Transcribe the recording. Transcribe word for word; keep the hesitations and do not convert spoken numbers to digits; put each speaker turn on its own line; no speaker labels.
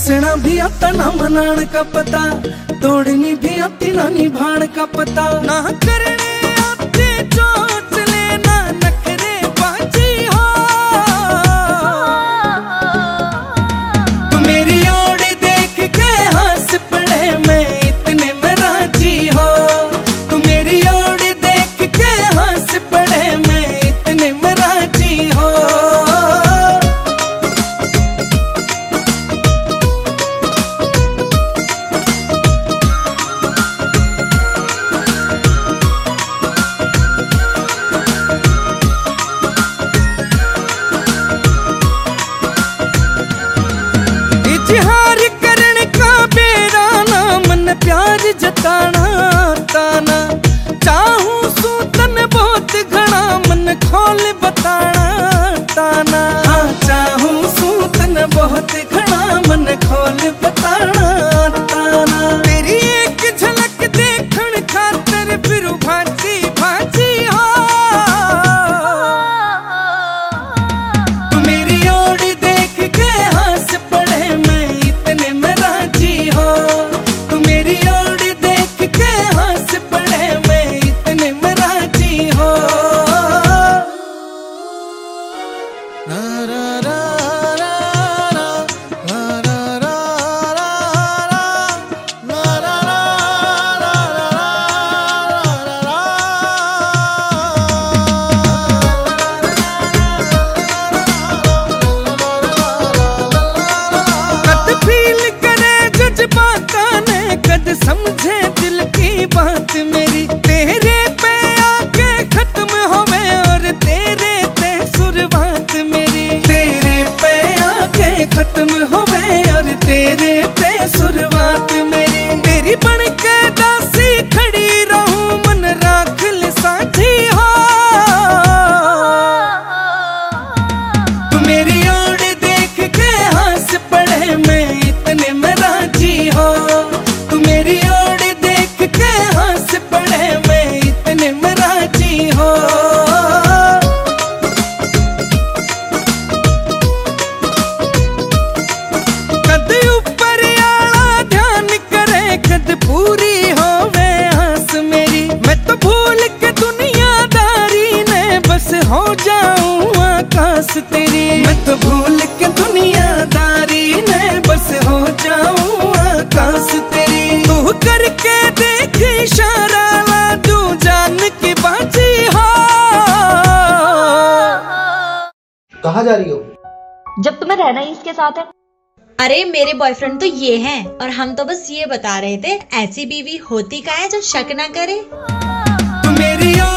रुसना भी आता ना मनाण का पता, तोड़नी भी आती ना निभाण का पता। ना करने आते चोट लेना नखरे बाजी हो, तू मेरी ओर देख के हंस पड़े मैं इतने में राजी हो। तू मेरी ओर देख के हंस पड़े मैं इतने में राजी हो। इजहार करने का बेरा ना मन प्यार जताना ताना, चाहूं सू तन बहुत घना मन खोल बताना ताना। हाँ चाहूं सू तन बहुत घना मन खोल बताना ताना। तेरी एक झलक देखण खातर फिर भाजी भाजी हो, तू मेरी ओर देख के हंस पड़े मैं इतने में राजी हो। तू मेरी ओर देख के हंस पड़े मैं इतने में राजी हो। रा रा रा रा रा, रा रा रा रा रा, रा रा रा रा रा रा। कद फील करे जज्बाता ने, कद समझे दिल की बात मेरी। तेरे पे आके खत्म होवे और तेरे ते शुरुआत मेरी। तेरे पे आके खत्म होवे और तेरे पे शुरुआत मेरी। तेरी बन के दासी खड़ी रहूं मन राख ले साथी हो, तू मेरी ओर देख के हंस पड़े मैं इतने में राजी हो। तू मेरी ओर देख के हंस पड़े मैं इतने में राजी हो। कद ऊपर आला ध्यान करे, कद पूरी होवे हंस मेरी। मैं तो भूल के दुनियादारी ने बस हो जाऊं आकाश तेरी। मैं तो भूल के दुनियादारी ने बस हो जाऊं आकाश तेरी। तू करके देख इशारा ला तू जान की बाजी हो।
कहाँ जा रही हो?
जब तुम्हें रहना ही इसके साथ है।
अरे मेरे बॉयफ्रेंड तो ये हैं और हम तो बस ये बता रहे थे ऐसी बीवी होती का है जो शक ना करे।
तू मेरी